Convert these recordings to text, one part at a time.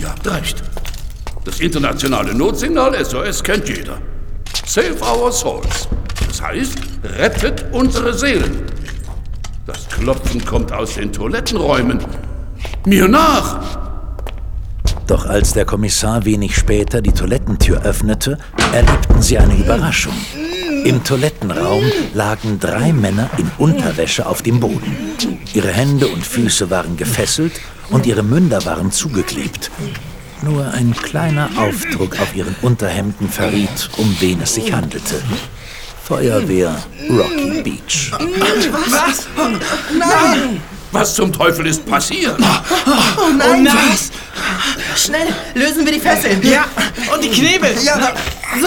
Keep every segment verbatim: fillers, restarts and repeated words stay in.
Ihr habt recht. Das internationale Notsignal S O S kennt jeder. Save our souls. Das heißt, rettet unsere Seelen. Das Klopfen kommt aus den Toilettenräumen. Mir nach! Doch als der Kommissar wenig später die Toilettentür öffnete, erlebten sie eine Überraschung. Im Toilettenraum lagen drei Männer in Unterwäsche auf dem Boden. Ihre Hände und Füße waren gefesselt und ihre Münder waren zugeklebt. Nur ein kleiner Aufdruck auf ihren Unterhemden verriet, um wen es sich handelte. Feuerwehr Rocky Beach. Was? Nein! Was zum Teufel ist passiert? Oh nein! Oh nein. Schnell, lösen wir die Fesseln! Ja, und die Knebel! Ja, so!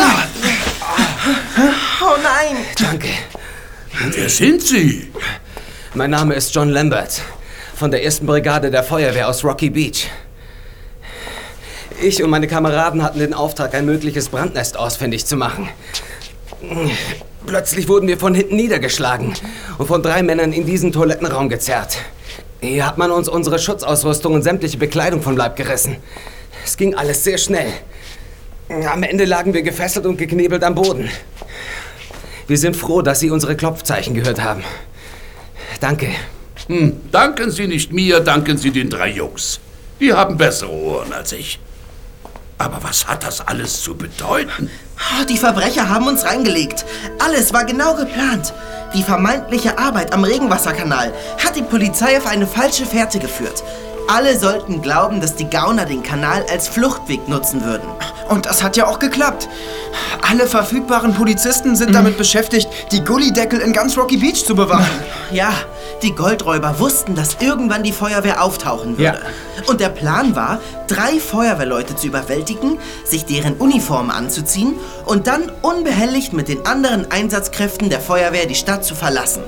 Oh nein! Danke. Wer sind Sie? Mein Name ist John Lambert, von der ersten Brigade der Feuerwehr aus Rocky Beach. Ich und meine Kameraden hatten den Auftrag, ein mögliches Brandnest ausfindig zu machen. Plötzlich wurden wir von hinten niedergeschlagen und von drei Männern in diesen Toilettenraum gezerrt. Hier hat man uns unsere Schutzausrüstung und sämtliche Bekleidung vom Leib gerissen. Es ging alles sehr schnell. Am Ende lagen wir gefesselt und geknebelt am Boden. Wir sind froh, dass Sie unsere Klopfzeichen gehört haben. Danke. Hm, danken Sie nicht mir, danken Sie den drei Jungs. Die haben bessere Ohren als ich. Aber was hat das alles zu bedeuten? Oh, die Verbrecher haben uns reingelegt. Alles war genau geplant. Die vermeintliche Arbeit am Regenwasserkanal hat die Polizei auf eine falsche Fährte geführt. Alle sollten glauben, dass die Gauner den Kanal als Fluchtweg nutzen würden. Und das hat ja auch geklappt. Alle verfügbaren Polizisten sind mhm. damit beschäftigt, die Gullideckel in ganz Rocky Beach zu bewachen. Ja, die Goldräuber wussten, dass irgendwann die Feuerwehr auftauchen würde. Ja. Und der Plan war, drei Feuerwehrleute zu überwältigen, sich deren Uniformen anzuziehen und dann unbehelligt mit den anderen Einsatzkräften der Feuerwehr die Stadt zu verlassen.